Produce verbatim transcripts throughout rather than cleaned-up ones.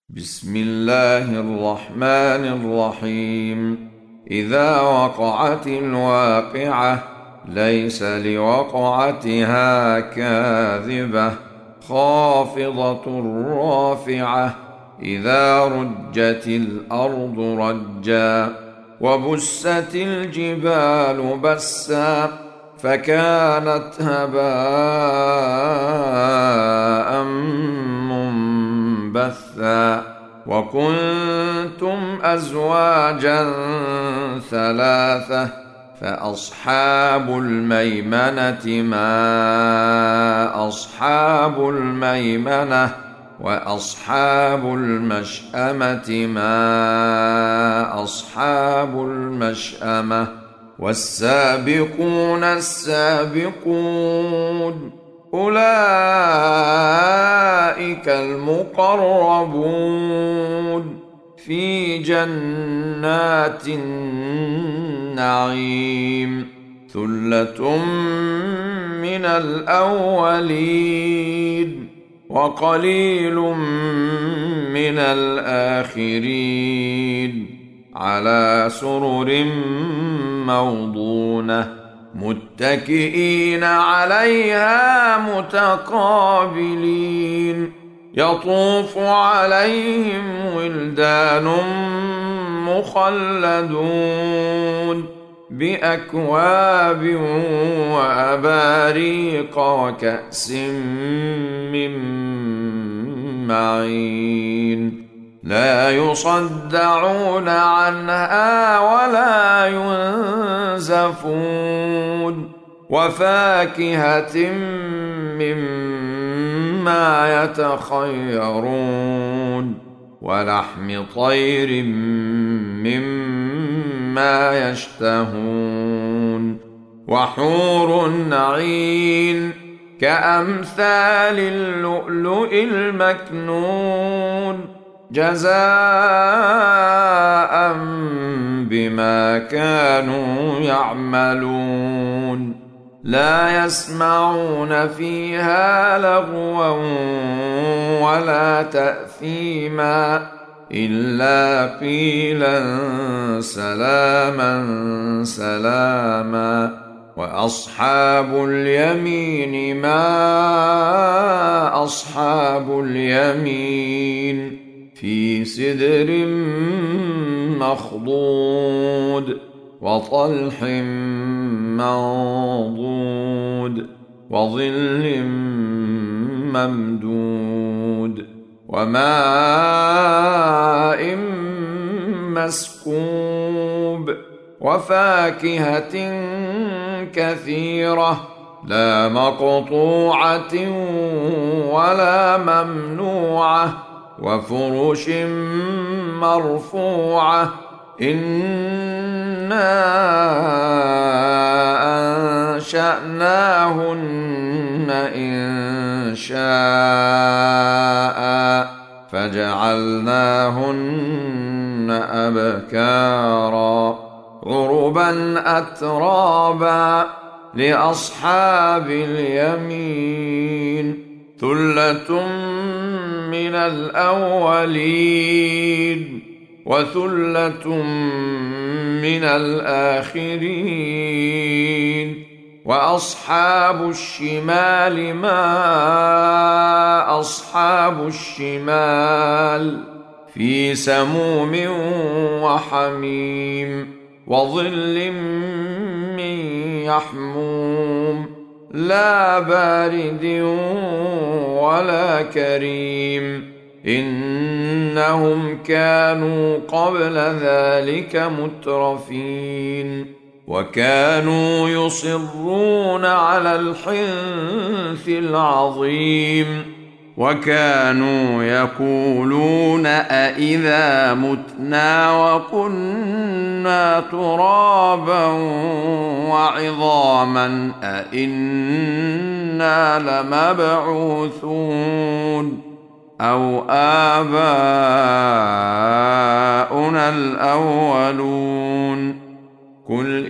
بسم الله الرحمن الرحيم. إذا وقعت الواقعة ليس لوقعتها كاذبة خافضة رافعة إذا رجت الأرض رجا وبست الجبال بسا فكانت هباء منبثا وكنتم أزواجا ثلاثة فأصحاب الميمنة ما أصحاب الميمنة وأصحاب المشأمة ما أصحاب المشأمة والسابقون السابقون أولئك المقربون في جنات النعيم ثلة من الأولين وقليل من الآخرين على سرر موضونة متكئين عليها متقابلين يطوف عليهم ولدان مخلدون بأكواب وأباريق وكأس من معين لا يصدعون عنها ولا ينزفون وفاكهة مما يتخيرون ولحم طير مما يشتهون وحور عين كأمثال اللؤلؤ المكنون جزاء بما كانوا يعملون لا يسمعون فيها لغوا ولا تأثيما إلا قيلا سلاما سلاما وأصحاب اليمين ما أصحاب اليمين في سدر مخضود وطلح منضود وظل ممدود وماء مسكوب وفاكهة كثيرة لا مقطوعة ولا ممنوعة وفرش مرفوعة إنا أنشأناهن إن شاء فجعلناهن أبكارا عربا أترابا لأصحاب اليمين ثلة من الأولين وثلة من الآخرين وأصحاب الشمال ما أصحاب الشمال في سموم وحميم وظل من يحموم لا بارد ولا كريم إنهم كانوا قبل ذلك مترفين وكانوا يصرون على الحنث العظيم وكانوا يقولون أإذا متنا وكنا ترابا وعظاما أإنا لمبعوثون أو آباؤنا الأولون قل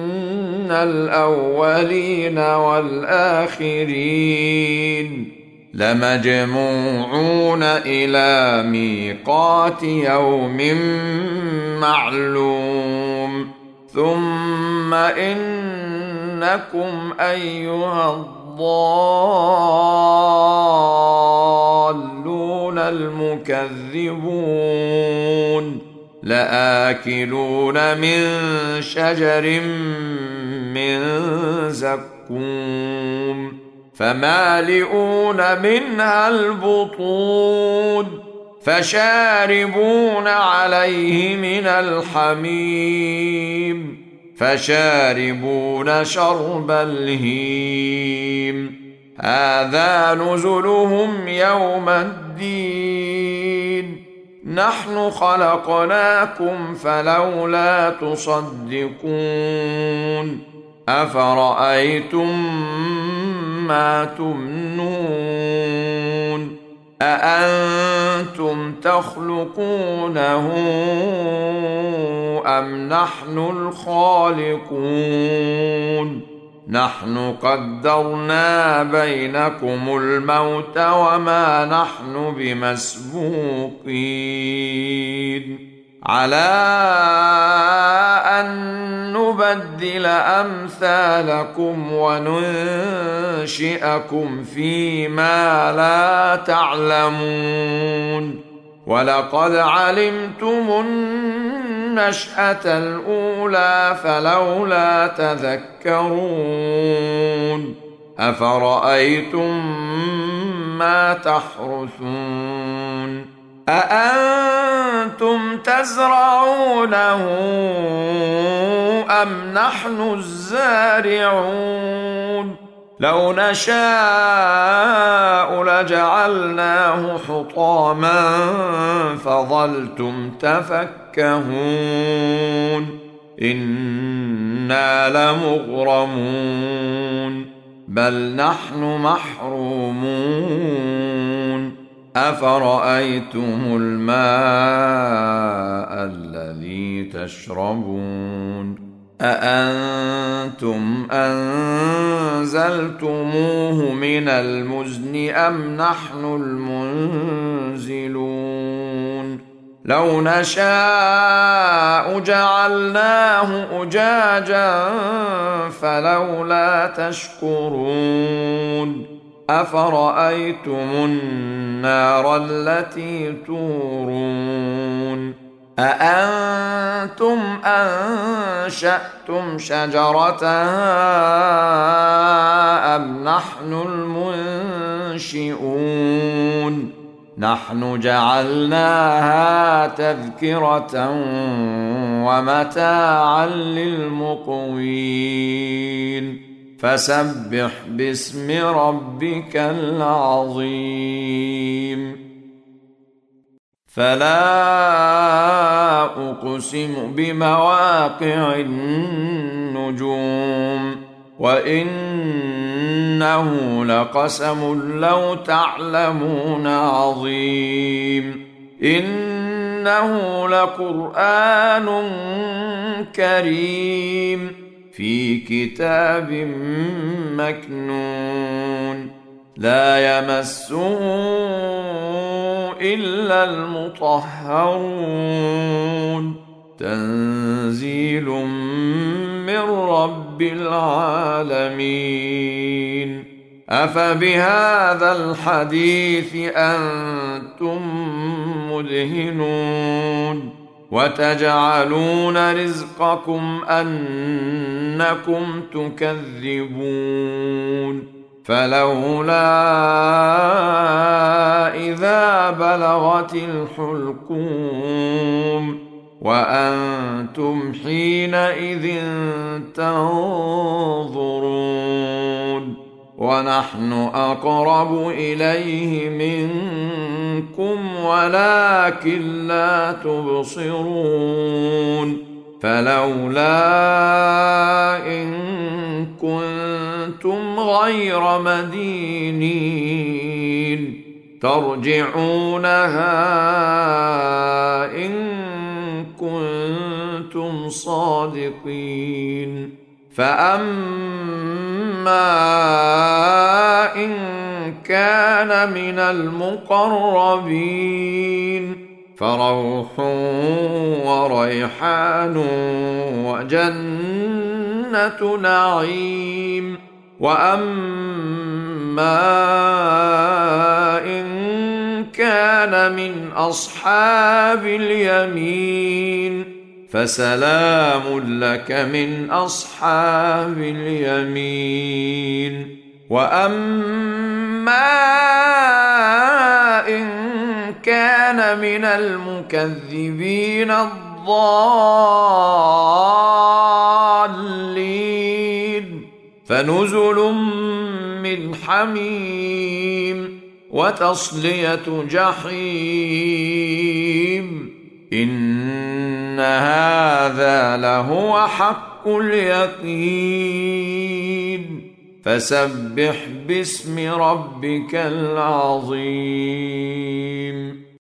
إن الأولين والآخرين لمجموعون إلى ميقات يوم معلوم ثم إنكم أيها الضالون المكذبون لآكلون من شجر من زقوم فمالئون منها البطون فشاربون عليه من الحميم فشاربون شرب الهيم هذا نزلهم يوم الدين نحن خلقناكم فلولا تصدقون أفرأيتم ما تمنون أأنتم تخلقونه أم نحن الخالقون نحن قدرنا بينكم الموت وما نحن بمسبوقين على أن نبدل أمثالكم وننشئكم فيما لا تعلمون ولقد علمتم النشأة الأولى فلولا تذكرون أفرأيتم ما تحرثون أأنتم تزرعونه أم نحن الزارعون لو نشاء لجعلناه حطاما فظلتم تفكهون إنا لمغرمون بل نحن محرومون أفرأيتم الماء الذي تشربون أأنتم أنزلتموه من المزن أم نحن المنزلون لو نشاء جعلناه أجاجا فلولا تشكرون أفرأيتم النار التي تورون أأنتم أنشأتم شجرتها أم نحن المنشئون نحن جعلناها تذكرة ومتاعا للمقوين فسبح باسم ربك العظيم فلا أقسم بمواقع النجوم وإنه لقسم لو تعلمون عظيم إنه لقرآن كريم في كتاب مكنون لا يمسه إلا المطهرون تنزيل من رب العالمين أفبهذا الحديث أنتم مدهنون وتجعلون رزقكم أنكم تكذبون فلولا إذا بلغت الحلقوم وأنتم حينئذ تنظرون ونحن أقرب إليه منكم ولكن لا تبصرون فلولا إن كنتم غير مدينين ترجعونها إن كنتم صادقين فأما إن كان من المقربين فروح وريحان وجنة نعيم وأما إن كان من أصحاب اليمين فسلام لك من أصحاب اليمين وأما إن كان من المكذبين الضالين فنزل من حميم وتصلية جحيم إن هذا لهو حق اليقين فسبح باسم ربك العظيم.